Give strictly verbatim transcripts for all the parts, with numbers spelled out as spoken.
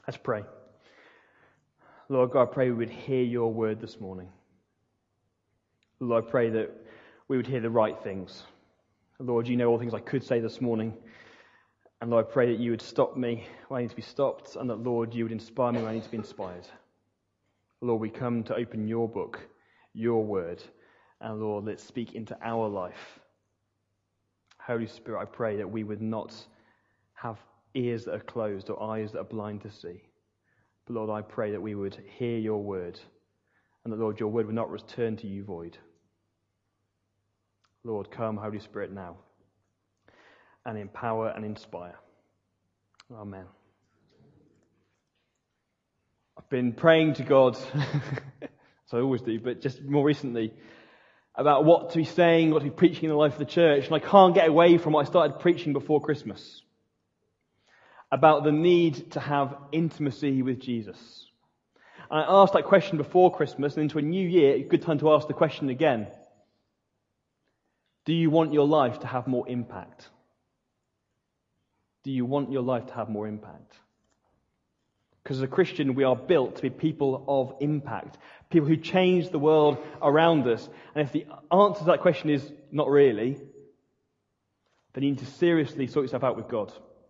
Let's pray. Lord God, I pray we would hear your word this morning. Lord, I pray that we would hear the right things. Lord, you know all things I could say this morning. And Lord, I pray that you would stop me when I need to be stopped, and that, Lord, you would inspire me when I need to be inspired. Lord, we come to open your book, your word, and Lord, let's speak into our life. Holy Spirit, I pray that we would not have ears that are closed or eyes that are blind to see. But Lord, I pray that we would hear your word, and that, Lord, your word would not return to you void. Lord, come, Holy Spirit, now, and empower and inspire. Amen. I've been praying to God, as I always do, but just more recently, about what to be saying, what to be preaching in the life of the church, and I can't get away from what I started preaching before Christmas. About the need to have intimacy with Jesus. And I asked that question before Christmas, and into a new year, it's a good time to ask the question again. Do you want your life to have more impact? Do you want your life to have more impact? Because as a Christian, we are built to be people of impact. People who change the world around us. And if the answer to that question is not really, then you need to seriously sort yourself out with God.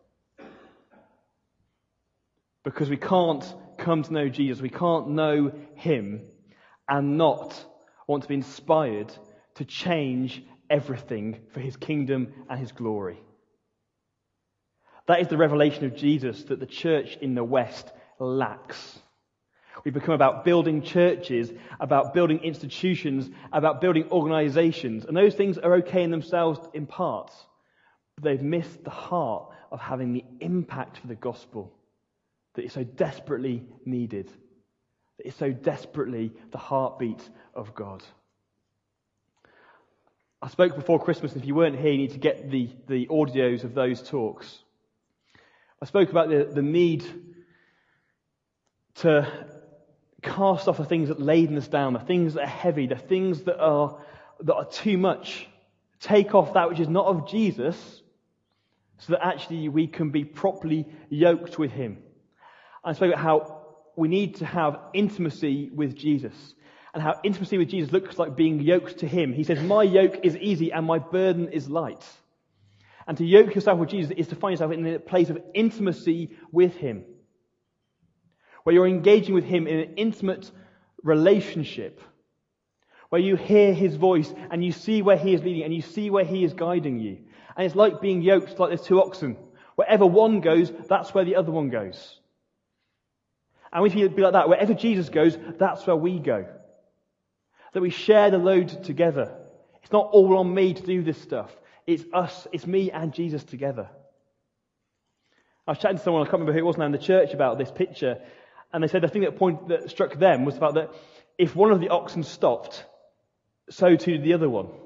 Because we can't come to know Jesus, we can't know him and not want to be inspired to change everything for his kingdom and his glory. That is the revelation of Jesus that the church in the West lacks. We've become about building churches, about building institutions, about building organizations, and those things are okay in themselves in parts, but they've missed the heart of having the impact for the gospel that is so desperately needed, that is so desperately the heartbeat of God. I spoke before Christmas, and if you weren't here, you need to get the, the audios of those talks. I spoke about the, the need to cast off the things that laden us down, the things that are heavy, the things that are that are too much. Take off that which is not of Jesus, so that actually we can be properly yoked with him. I spoke about how we need to have intimacy with Jesus, and how intimacy with Jesus looks like being yoked to him. He says, my yoke is easy and my burden is light. And to yoke yourself with Jesus is to find yourself in a place of intimacy with him, where you're engaging with him in an intimate relationship, where you hear his voice and you see where he is leading and you see where he is guiding you. And it's like being yoked like there's two oxen. Wherever one goes, that's where the other one goes. And we need to be like that. Wherever Jesus goes, that's where we go. That we share the load together. It's not all on me to do this stuff. It's us, it's me and Jesus together. I was chatting to someone, I can't remember who it was now in the church, about this picture, and they said the thing that point that struck them was about that if one of the oxen stopped, so too did the other one.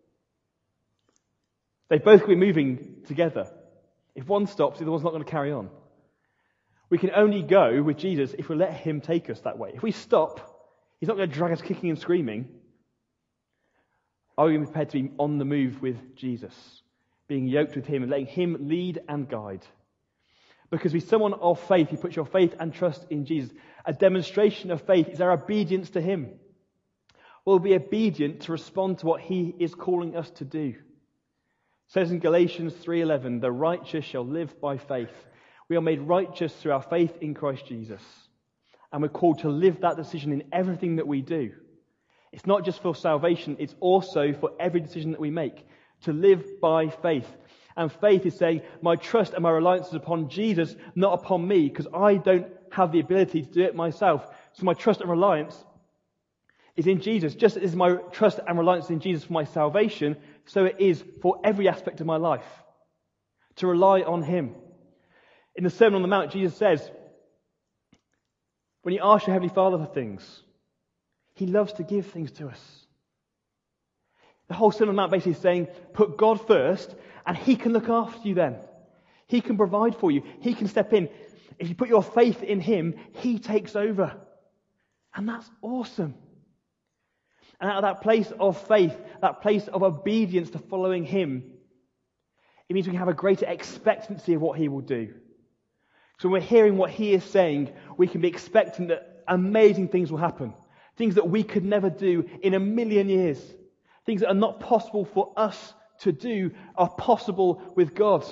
They both could be moving together. If one stops, the other one's not going to carry on. We can only go with Jesus if we let him take us that way. If we stop, he's not going to drag us kicking and screaming. Are we prepared to be on the move with Jesus? Being yoked with him and letting him lead and guide. Because with someone of faith, you put your faith and trust in Jesus. A demonstration of faith is our obedience to him. We'll be obedient to respond to what he is calling us to do. It says in Galatians three eleven, the righteous shall live by faith. We are made righteous through our faith in Christ Jesus. And we're called to live that decision in everything that we do. It's not just for salvation, it's also for every decision that we make. To live by faith. And faith is saying, my trust and my reliance is upon Jesus, not upon me, because I don't have the ability to do it myself. So my trust and reliance is in Jesus. Just as my trust and reliance is in Jesus for my salvation, so it is for every aspect of my life. To rely on him. In the Sermon on the Mount, Jesus says, when you ask your Heavenly Father for things, he loves to give things to us. The whole Sermon on the Mount basically is saying, put God first, and he can look after you then. He can provide for you. He can step in. If you put your faith in him, he takes over. And that's awesome. And out of that place of faith, that place of obedience to following him, it means we can have a greater expectancy of what he will do. So when we're hearing what he is saying, we can be expecting that amazing things will happen. Things that we could never do in a million years. Things that are not possible for us to do are possible with God.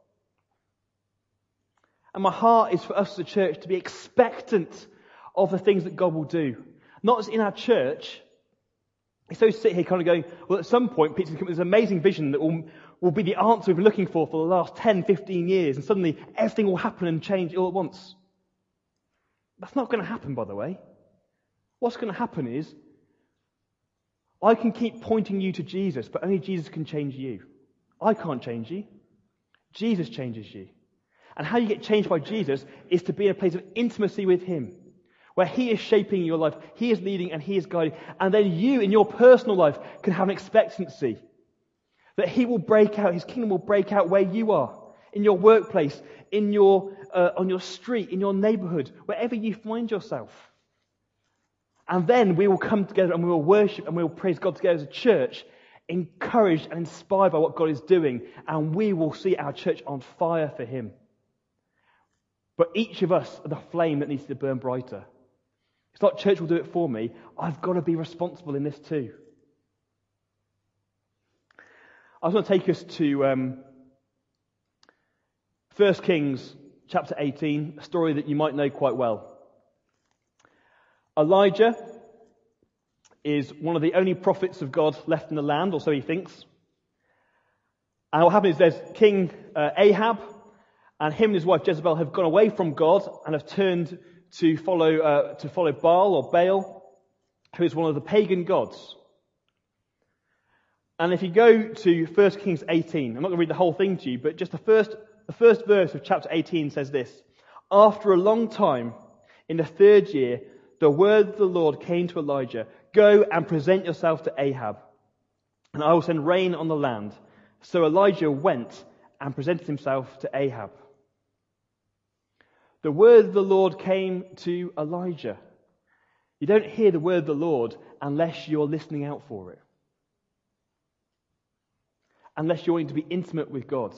And my heart is for us as a church to be expectant of the things that God will do. Not just in our church. It's so sit here kind of going, well, at some point, Peter's come with this amazing vision that will, will be the answer we've been looking for for the last ten, fifteen years, and suddenly everything will happen and change all at once. That's not going to happen, by the way. What's going to happen is, I can keep pointing you to Jesus, but only Jesus can change you. I can't change you. Jesus changes you. And how you get changed by Jesus is to be in a place of intimacy with him, where he is shaping your life, he is leading and he is guiding. And then you, in your personal life, can have an expectancy that he will break out, his kingdom will break out where you are, in your workplace, in your uh, on your street, in your neighborhood, wherever you find yourself. And then we will come together and we will worship and we will praise God together as a church, encouraged and inspired by what God is doing, and we will see our church on fire for him. But each of us are the flame that needs to burn brighter. It's not church will do it for me. I've got to be responsible in this too. I was going to take us to um, First Kings chapter eighteen, a story that you might know quite well. Elijah is one of the only prophets of God left in the land, or so he thinks. And what happens is there's King uh, Ahab, and him and his wife Jezebel have gone away from God and have turned to follow uh, to follow Baal or Baal, who is one of the pagan gods. And if you go to First Kings eighteen, I'm not going to read the whole thing to you, but just the first the first verse of chapter eighteen says this: After a long time, in the third year, the word of the Lord came to Elijah, "Go and present yourself to Ahab, and I will send rain on the land." So Elijah went and presented himself to Ahab. The word of the Lord came to Elijah. You don't hear the word of the Lord unless you're listening out for it. Unless you're wanting to be intimate with God.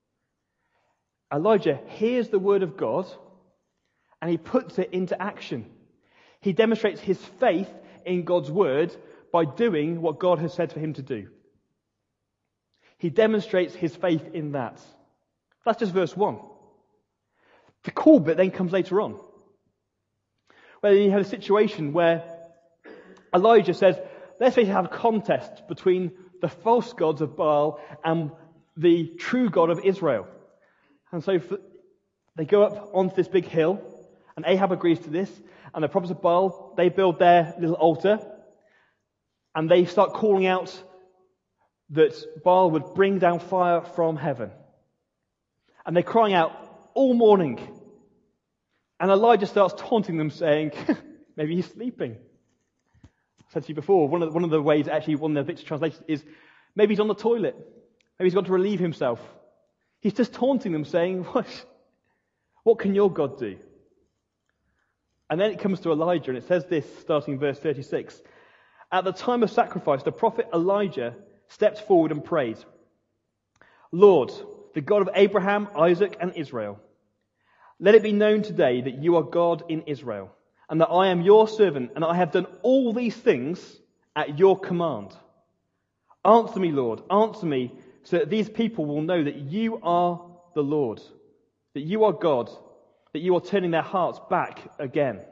Elijah hears the word of God and he puts it into action. He demonstrates his faith in God's word by doing what God has said for him to do. He demonstrates his faith in that. That's just verse one. The cool bit then comes later on, where you have a situation where Elijah says, let's say you have a contest between the false gods of Baal and the true God of Israel. And so for, they go up onto this big hill, and Ahab agrees to this, and the prophets of Baal, they build their little altar, and they start calling out that Baal would bring down fire from heaven. And they're crying out all morning. And Elijah starts taunting them, saying, maybe he's sleeping. I said to you before, one of the, one of the ways, actually, one of the bits of translation is, maybe he's on the toilet. Maybe he's gone to relieve himself. He's just taunting them, saying, what, what can your God do? And then it comes to Elijah, and it says this, starting in verse thirty-six. At the time of sacrifice, the prophet Elijah stepped forward and prayed, Lord, the God of Abraham, Isaac, and Israel, let it be known today that you are God in Israel, and that I am your servant, and I have done all these things at your command. Answer me, Lord, answer me, so that these people will know that you are the Lord, that you are God, that you are turning their hearts back again.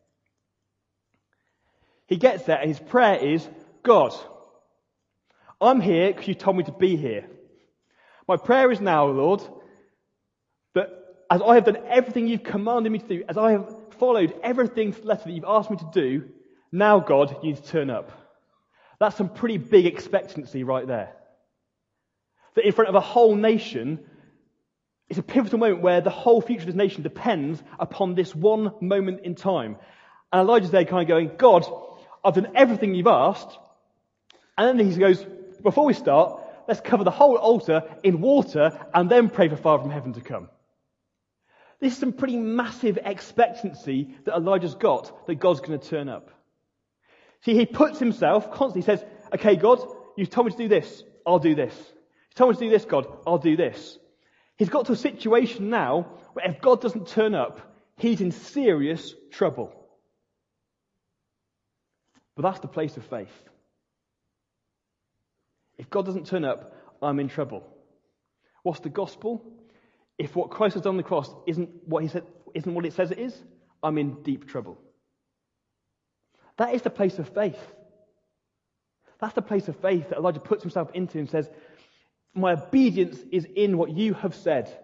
He gets there, and his prayer is, God, I'm here because you told me to be here. My prayer is now, Lord, that as I have done everything you've commanded me to do, as I have followed everything to the letter that you've asked me to do, now, God, you need to turn up. That's some pretty big expectancy right there. That in front of a whole nation, it's a pivotal moment where the whole future of this nation depends upon this one moment in time. And Elijah's there kind of going, God, I've done everything you've asked. And then he goes, before we start, let's cover the whole altar in water and then pray for fire from heaven to come. This is some pretty massive expectancy that Elijah's got that God's going to turn up. See, he puts himself constantly, says, okay, God, you've told me to do this, I'll do this. You told me to do this, God, I'll do this. He's got to a situation now where if God doesn't turn up, he's in serious trouble. But that's the place of faith. If God doesn't turn up, I'm in trouble. What's the gospel? If what Christ has done on the cross isn't what he said, isn't what it says it is, I'm in deep trouble. That is the place of faith. That's the place of faith that Elijah puts himself into and says, my obedience is in what you have said.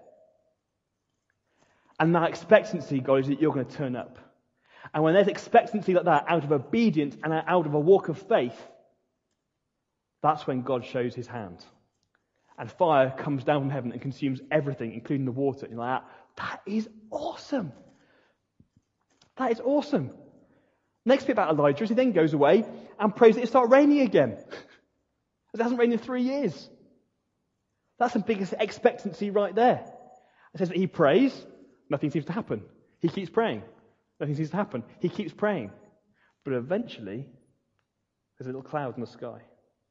And that expectancy, God, is that you're going to turn up. And when there's expectancy like that out of obedience and out of a walk of faith, that's when God shows his hand. And fire comes down from heaven and consumes everything, including the water. And you're like, that is awesome. That is awesome. Next bit about Elijah is he then goes away and prays that it start raining again. It hasn't rained in three years. That's the biggest expectancy right there. It says that he prays, nothing seems to happen. He keeps praying. Nothing seems to happen. He keeps praying. But eventually, there's a little cloud in the sky.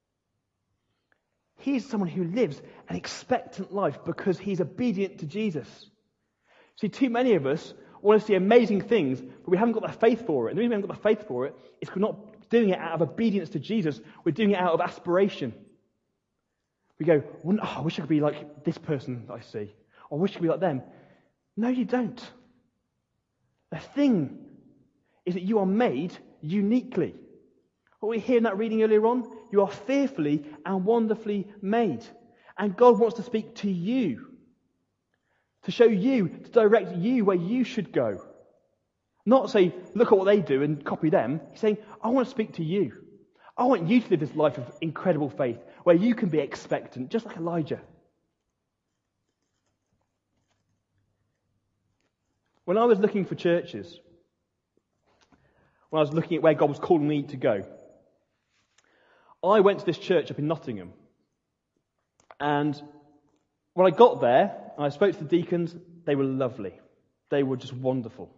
He's someone who lives an expectant life because he's obedient to Jesus. See, too many of us want to see amazing things, but we haven't got the faith for it. And the reason we haven't got the faith for it is we're not doing it out of obedience to Jesus. We're doing it out of aspiration. We go, oh, I wish I could be like this person that I see. Or I wish I could be like them. No, you don't. The thing is that you are made uniquely. What we hear in that reading earlier on, you are fearfully and wonderfully made. And God wants to speak to you. To show you, to direct you where you should go. Not say, look at what they do and copy them. He's saying, I want to speak to you. I want you to live this life of incredible faith where you can be expectant, just like Elijah. When I was looking for churches, when I was looking at where God was calling me to go, I went to this church up in Nottingham. And when I got there, and I spoke to the deacons, they were lovely. They were just wonderful.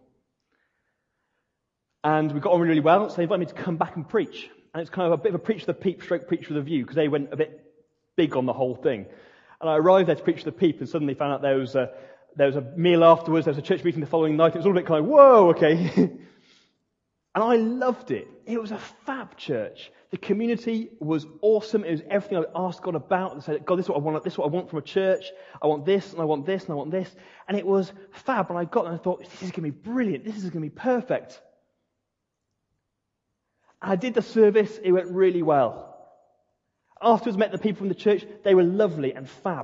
And we got on really, really well, so they invited me to come back and preach. And it's kind of a bit of a preach with a peep, stroke preach with a view, because they went a bit big on the whole thing. And I arrived there to preach with the peep, and suddenly found out there was a, there was a meal afterwards, there was a church meeting the following night. It was all a bit kind of, whoa, okay. And I loved it. It was a fab church. The community was awesome. It was everything I asked God about. I said, God, this is what I want. This is what I want from a church. I want this, and I want this, and I want this. And it was fab. And I got there and I thought, this is going to be brilliant. This is going to be perfect. I did the service. It went really well. Afterwards, met the people from the church. They were lovely and fab.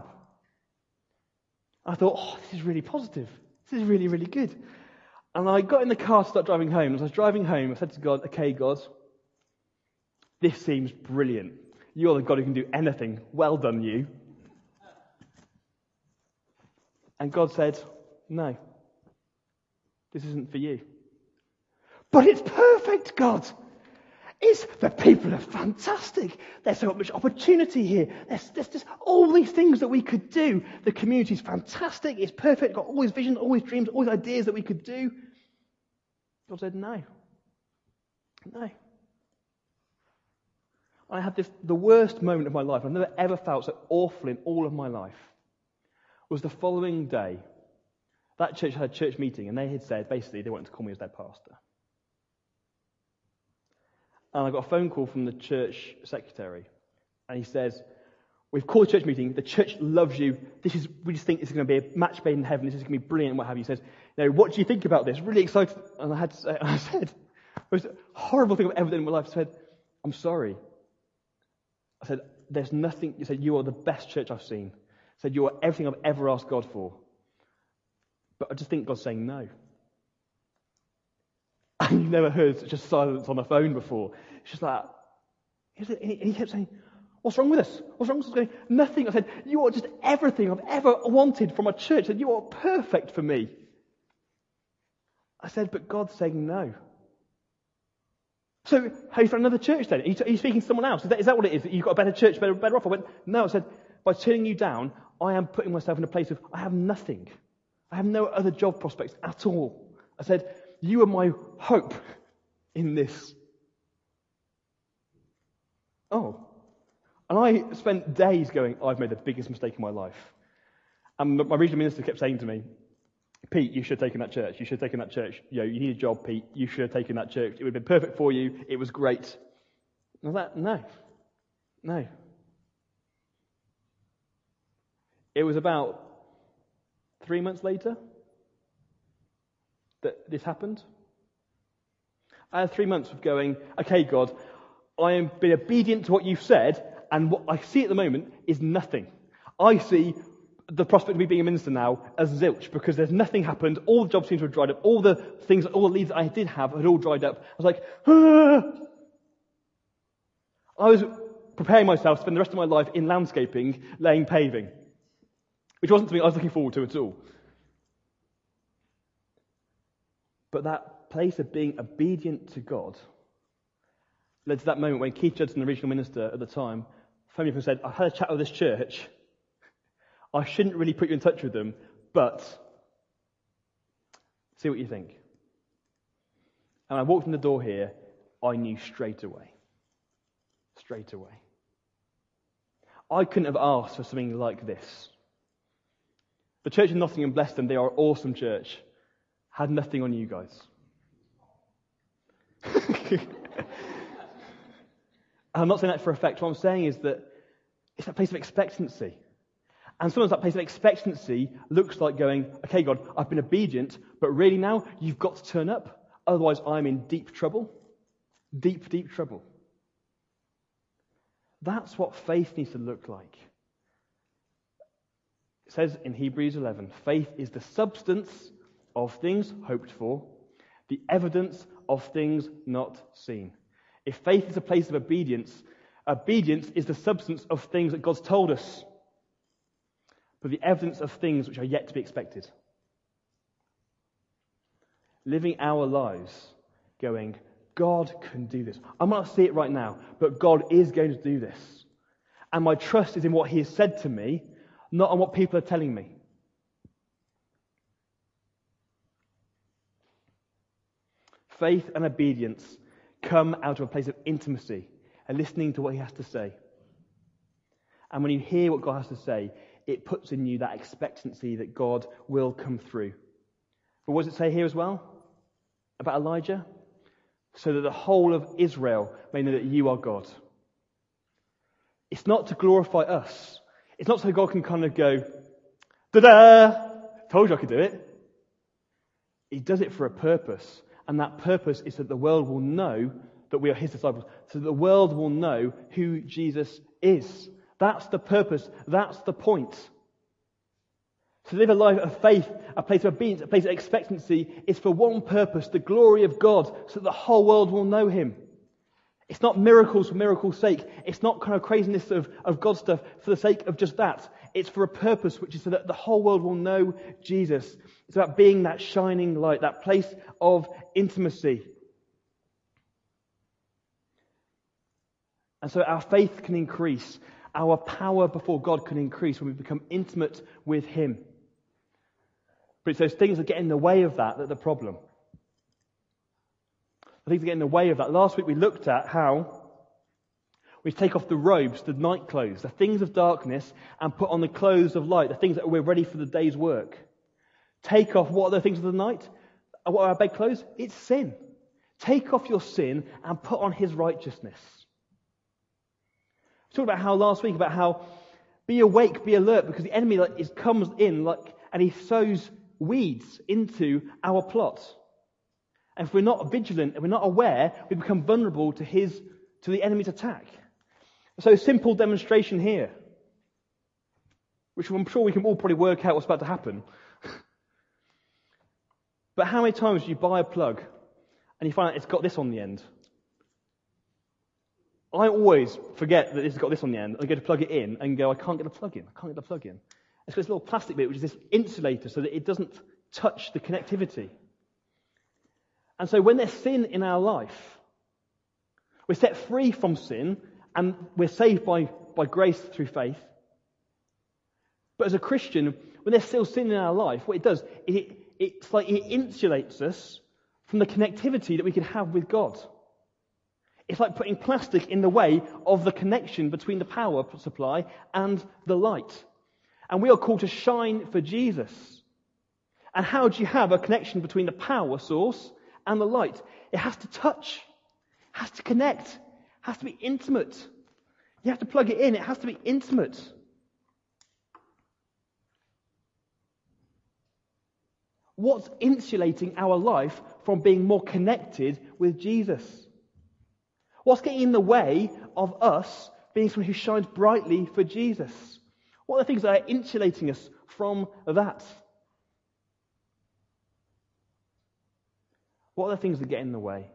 I thought, oh, this is really positive. This is really, really good. And I got in the car to start driving home. As I was driving home, I said to God, okay, God, this seems brilliant. You're the God who can do anything. Well done, you. And God said, no, this isn't for you. But it's perfect, God. It's, the people are fantastic. There's so much opportunity here. There's, there's just all these things that we could do. The community's fantastic. It's perfect. Got all these visions, all these dreams, all these ideas that we could do. God said, no. No. I had this, the worst moment of my life. I've never ever felt so awful in all of my life. Was the following day. That church had a church meeting, and they had said, basically, they wanted to call me as their pastor. And I got a phone call from the church secretary, and he says, we've called a church meeting, the church loves you, this is, we just think this is going to be a match made in heaven, this is going to be brilliant, and what have you. He says, you know, what do you think about this? Really excited. And I had to say, I said, it was a horrible thing I've ever done in my life. I said, I'm sorry. I said, there's nothing, he said, you are the best church I've seen. I said, you are everything I've ever asked God for. But I just think God's saying no. And you've never heard such a silence on the phone before. It's just like, and he kept saying, what's wrong with us? What's wrong with us? Going, nothing. I said, you are just everything I've ever wanted from a church. I said, you are perfect for me. I said, but God's saying no. So, have you found another church then? Are you, are you speaking to someone else? Is that, is that what it is? That you've got a better church, better, better off? I went, no. I said, by turning you down, I am putting myself in a place of, I have nothing. I have no other job prospects at all. I said, you are my hope in this. Oh. And I spent days going, I've made the biggest mistake in my life. And my regional minister kept saying to me, Pete, you should have taken that church. You should have taken that church. You know, you need a job, Pete. You should have taken that church. It would have been perfect for you. It was great. And I was like, no. No. It was about three months later that this happened. I had three months of going, okay, God, I am being obedient to what you've said, and what I see at the moment is nothing. I see the prospect of me being a minister now as zilch, because there's nothing happened. All the jobs seem to have dried up. All the things, all the leads that I did have had all dried up. I was like, ah! I was preparing myself to spend the rest of my life in landscaping, laying paving, which wasn't something I was looking forward to at all. But that place of being obedient to God led to that moment when Keith Judson, the regional minister at the time, phoned me up and said, I had a chat with this church. I shouldn't really put you in touch with them, but see what you think. And I walked in the door here, I knew straight away. Straight away. I couldn't have asked for something like this. The church in Nottingham, bless them, they are an awesome church. Had nothing on you guys. I'm not saying that for effect. What I'm saying is that it's that place of expectancy. And sometimes that place of expectancy looks like going, okay, God, I've been obedient, but really now you've got to turn up. Otherwise, I'm in deep trouble. Deep, deep trouble. That's what faith needs to look like. It says in Hebrews eleven, faith is the substance of things hoped for, the evidence of things not seen. If faith is a place of obedience, obedience is the substance of things that God's told us, but the evidence of things which are yet to be expected. Living our lives going, God can do this. I might not see it right now, but God is going to do this. And my trust is in what He has said to me, not on what people are telling me. Faith and obedience come out of a place of intimacy and listening to what He has to say. And when you hear what God has to say, it puts in you that expectancy that God will come through. But what does it say here as well about Elijah? So that the whole of Israel may know that you are God. It's not to glorify us. It's not so God can kind of go, da-da, told you I could do it. He does it for a purpose. And that purpose is that the world will know that we are His disciples. So that the world will know who Jesus is. That's the purpose. That's the point. To live a life of faith, a place of obedience, a place of expectancy is for one purpose, the glory of God, so that the whole world will know Him. It's not miracles for miracles' sake. It's not kind of craziness of, of God stuff for the sake of just that. It's for a purpose, which is so that the whole world will know Jesus. It's about being that shining light, that place of intimacy. And so our faith can increase. Our power before God can increase when we become intimate with Him. But it's those things that get in the way of that that are the problem. The things that get in the way of that. Last week we looked at how we take off the robes, the night clothes, the things of darkness, and put on the clothes of light, the things that we're ready for the day's work. Take off what are the things of the night? What are our bed clothes? It's sin. Take off your sin and put on His righteousness. We talked about how last week, about how be awake, be alert, because the enemy like, is, comes in like, and he sows weeds into our plot. And if we're not vigilant, if we're not aware, we become vulnerable to his, to the enemy's attack. So a simple demonstration here, which I'm sure we can all probably work out what's about to happen. But how many times do you buy a plug and you find out it's got this on the end? I always forget that it's got this on the end. I go to plug it in and go, I can't get the plug in. I can't get the plug in. It's got this little plastic bit, which is this insulator, so that it doesn't touch the connectivity. And so when there's sin in our life, we're set free from sin, and we're saved by, by grace through faith. But as a Christian, when there's still sin in our life, what it does is it, it's like it insulates us from the connectivity that we can have with God. It's like putting plastic in the way of the connection between the power supply and the light. And we are called to shine for Jesus. And how do you have a connection between the power source and the light? It has to touch. It has to connect. It has to be intimate. You have to plug it in. It has to be intimate. What's insulating our life from being more connected with Jesus? What's getting in the way of us being someone who shines brightly for Jesus? What are the things that are insulating us from that? What are the things that get in the way?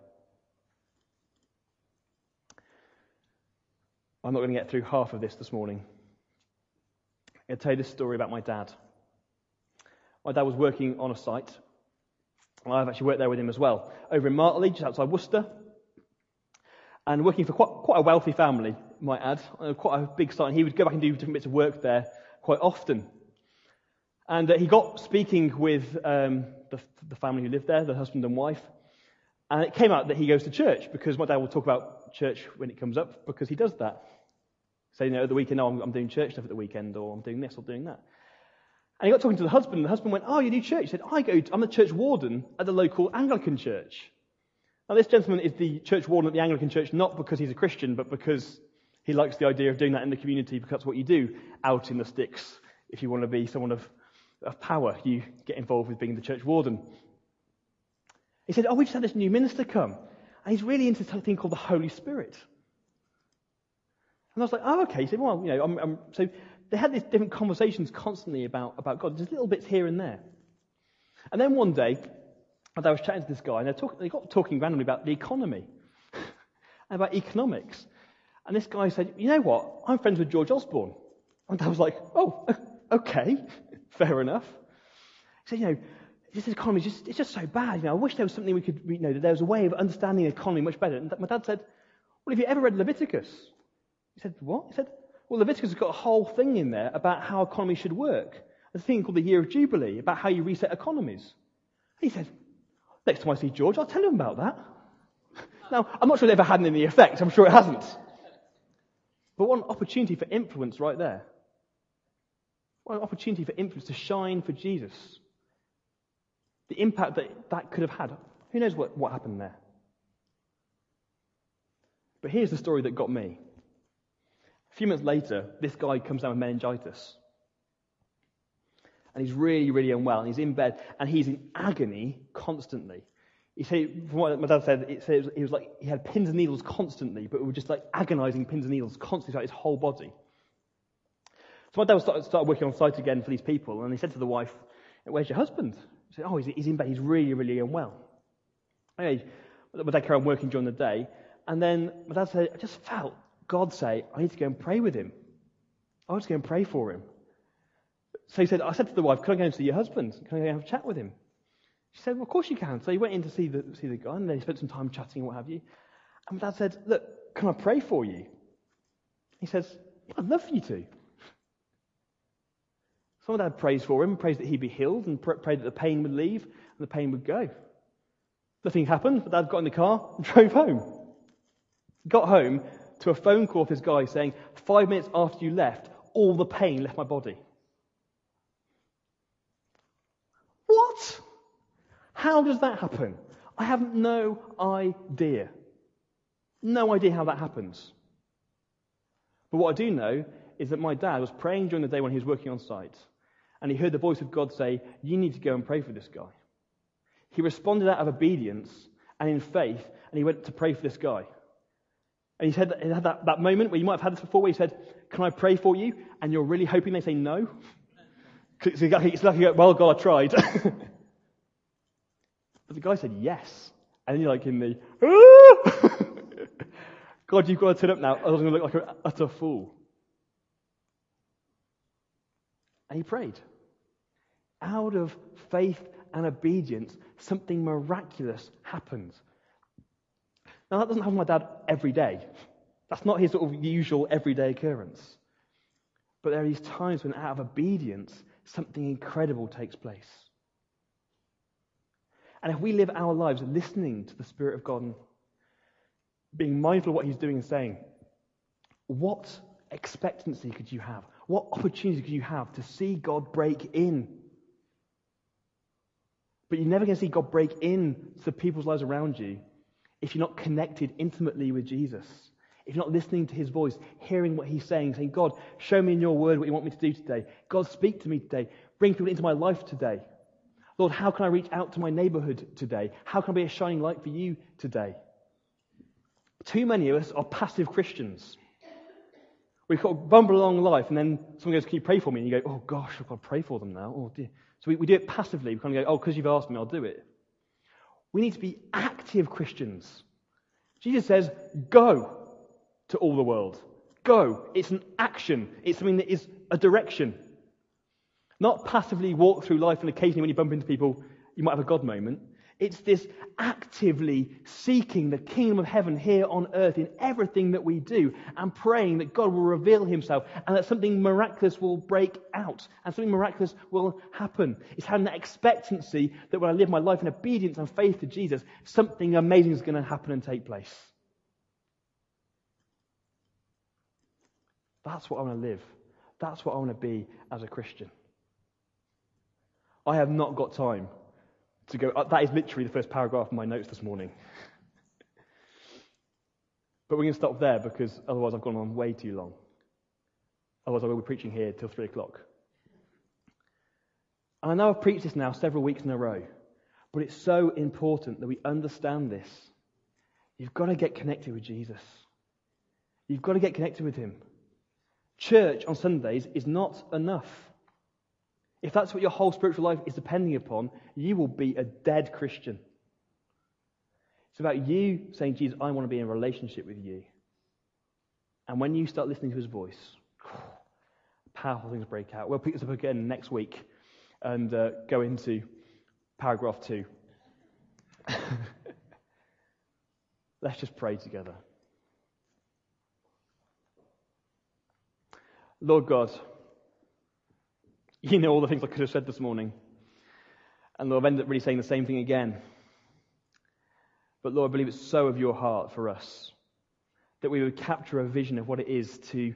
I'm not going to get through half of this this morning. I'm going to tell you this story about my dad. My dad was working on a site. I've actually worked there with him as well, over in Martley, just outside Worcester. And working for quite, quite a wealthy family, might add, uh, quite a big site. And he would go back and do different bits of work there quite often. And uh, he got speaking with um, the, the family who lived there, the husband and wife. And it came out that he goes to church, because my dad will talk about church when it comes up, because he does that. So, you know, at the weekend, oh, I'm, I'm doing church stuff at the weekend, or I'm doing this or doing that. And he got talking to the husband, and the husband went, oh, you do church? He said, I go, to, I'm the church warden at the local Anglican church. Now, this gentleman is the church warden at the Anglican church, not because he's a Christian, but because he likes the idea of doing that in the community, because that's what you do out in the sticks. If you want to be someone of, of power, you get involved with being the church warden. He said, oh, we just had this new minister come, and he's really into something called the Holy Spirit. And I was like, oh, okay. He said, well, you know, I'm, I'm, so they had these different conversations constantly about, about God, just little bits here and there. And then one day, I was chatting to this guy, and they, talk, they got talking randomly about the economy, and about economics. And this guy said, you know what, I'm friends with George Osborne. And I was like, oh, okay, fair enough. He said, you know, this economy is just, it's just so bad. You know, I wish there was something we could, you know, that there was a way of understanding the economy much better. And my dad said, well, have you ever read Leviticus? He said, what? He said, well, Leviticus has got a whole thing in there about how economy should work. A thing called the Year of Jubilee, about how you reset economies. He said, next time I see George, I'll tell him about that. Now, I'm not sure it ever had any effect. I'm sure it hasn't. But what an opportunity for influence right there. What an opportunity for influence to shine for Jesus. The impact that that could have had. Who knows what, what happened there? But here's the story that got me. A few months later, this guy comes down with meningitis. And he's really, really unwell. And he's in bed. And he's in agony constantly. He said, from what my dad said, it said he was like he had pins and needles constantly, but it was just like agonizing pins and needles constantly throughout his whole body. So my dad started, started working on site again for these people, and he said to the wife, "Where's your husband?" He said, "Oh, he's, he's in bed. He's really, really unwell." Anyway, my dad carried on working during the day, and then my dad said, "I just felt God say I need to go and pray with him. I want to go and pray for him." So he said, "I said to the wife, can I go and see your husband? Can I go and have a chat with him?" She said, "Well, of course you can." So he went in to see the see the guy, and they spent some time chatting and what have you. And my dad said, "Look, can I pray for you?" He says, "I'd love for you to." So my dad prays for him, prays that he'd be healed, and pr- prayed that the pain would leave and the pain would go. Nothing happened. My dad got in the car and drove home. Got home to a phone call off this guy saying, five minutes after you left, all the pain left my body. What? How does that happen? I have no idea. No idea how that happens. But what I do know is that my dad was praying during the day when he was working on site, and he heard the voice of God say, "You need to go and pray for this guy." He responded out of obedience and in faith, and he went to pray for this guy. And he said, he had that, that moment where you might have had this before, where he said, "Can I pray for you?" And you're really hoping they say no. So it's like, well, God, I tried. But the guy said yes. And then you're like in the, ah! God, you've got to turn up now. I was going to look like an utter fool. And he prayed. Out of faith and obedience, something miraculous happened. Now, that doesn't happen with my dad every day. That's not his sort of usual everyday occurrence. But there are these times when out of obedience, something incredible takes place. And if we live our lives listening to the Spirit of God and being mindful of what He's doing and saying, what expectancy could you have? What opportunity could you have to see God break in? But you're never going to see God break in to the people's lives around you if you're not connected intimately with Jesus. If you're not listening to his voice, hearing what he's saying, saying, God, show me in your word what you want me to do today. God, speak to me today. Bring people into my life today. Lord, how can I reach out to my neighborhood today? How can I be a shining light for you today? Too many of us are passive Christians. We kind of bumble along life, and then someone goes, can you pray for me? And you go, oh gosh, I've got to pray for them now. Oh dear. So we, we do it passively. We kind of go, oh, because you've asked me, I'll do it. We need to be active Christians. Jesus says, go to all the world. Go. It's an action. It's something that is a direction. Not passively walk through life and occasionally when you bump into people, you might have a God moment. It's this actively seeking the kingdom of heaven here on earth in everything that we do and praying that God will reveal himself and that something miraculous will break out and something miraculous will happen. It's having that expectancy that when I live my life in obedience and faith to Jesus, something amazing is going to happen and take place. That's what I want to live. That's what I want to be as a Christian. I have not got time to go, uh, that is literally the first paragraph of my notes this morning. But we're going to stop there because otherwise I've gone on way too long. Otherwise I will be preaching here till three o'clock. And I know I've preached this now several weeks in a row, but it's so important that we understand this. You've got to get connected with Jesus. You've got to get connected with him. Church on Sundays is not enough. If that's what your whole spiritual life is depending upon, you will be a dead Christian. It's about you saying, Jesus, I want to be in a relationship with you. And when you start listening to his voice, powerful things break out. We'll pick this up again next week and uh, go into paragraph two. Let's just pray together. Lord God, you know all the things I could have said this morning. And Lord, I've ended up really saying the same thing again. But Lord, I believe it's so of your heart for us that we would capture a vision of what it is to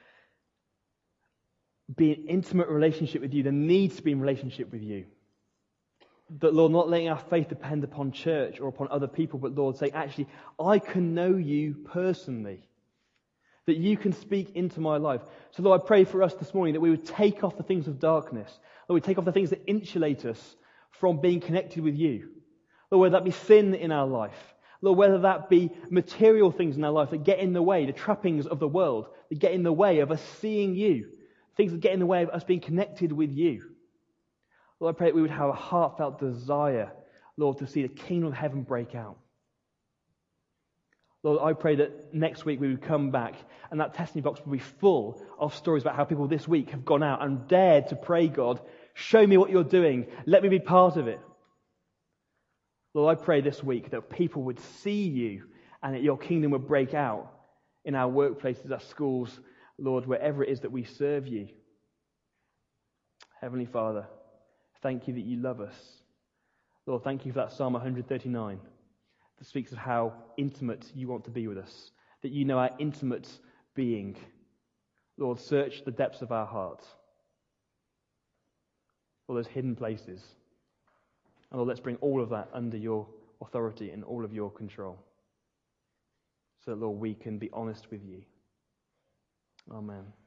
be in intimate relationship with you. There needs to be in relationship with you. That, Lord, not letting our faith depend upon church or upon other people, but Lord, saying, actually, I can know you personally. That you can speak into my life. So Lord, I pray for us this morning that we would take off the things of darkness. Lord, we take off the things that insulate us from being connected with you. Lord, whether that be sin in our life. Lord, whether that be material things in our life that get in the way, the trappings of the world, that get in the way of us seeing you. Things that get in the way of us being connected with you. Lord, I pray that we would have a heartfelt desire, Lord, to see the kingdom of heaven break out. Lord, I pray that next week we would come back and that testimony box would be full of stories about how people this week have gone out and dared to pray, God, show me what you're doing. Let me be part of it. Lord, I pray this week that people would see you and that your kingdom would break out in our workplaces, our schools, Lord, wherever it is that we serve you. Heavenly Father, thank you that you love us. Lord, thank you for that Psalm one thirty-nine. That speaks of how intimate you want to be with us, that you know our intimate being. Lord, search the depths of our hearts, all those hidden places. And Lord, let's bring all of that under your authority and all of your control, so that, Lord, we can be honest with you. Amen.